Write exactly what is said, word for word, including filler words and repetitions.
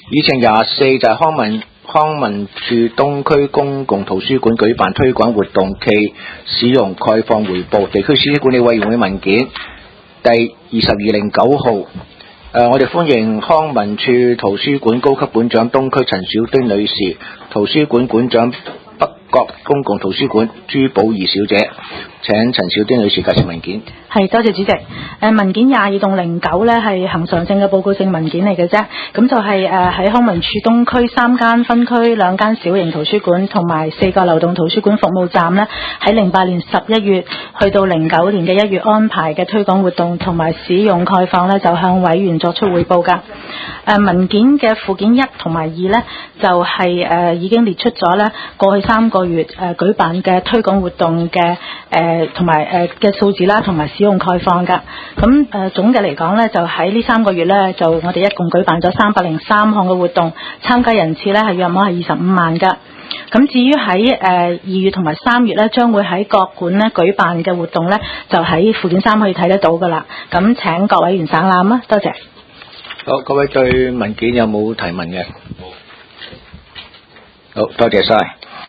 議程廿四就係康文康文署東區公共圖書館舉辦推廣活動暨使用概況匯報，地區書管理委員會文件第二十二零九號。誒、呃，我哋歡迎康文署圖書館高級館長東區陳小丁女士、圖書館館長北角公共圖書館朱寶儀小姐。請陳小丁女士介紹文件。 係，多謝主席。誒，文件廿二到零九咧係恆常性嘅報告性文件嚟嘅啫。咁就係誒喺康文署東區三間分區、兩間小型圖書館同埋四個流動圖書館服務站咧，喺零八年十一月去到零九年嘅一月安排嘅推廣活動同埋使用概況咧，就向委員作出匯報㗎。誒，文件嘅附件一同埋二咧，就係誒已經列出咗咧過去三個月誒舉辦嘅推廣活動嘅誒同埋誒嘅數字啦，同埋使用概況㗎。咁誒總嘅嚟講咧，就喺呢三個月咧，就我哋一共舉辦咗三百零三項嘅活動，參加人次咧係約莫係二十五萬㗎。咁至於喺誒二月同埋三月咧，將會喺各館咧舉辦嘅活動咧，就喺附件三可以睇得到㗎啦。咁請各位員省覽啊，多謝。 好，各位對文件有冇提問嘅？好，多謝晒。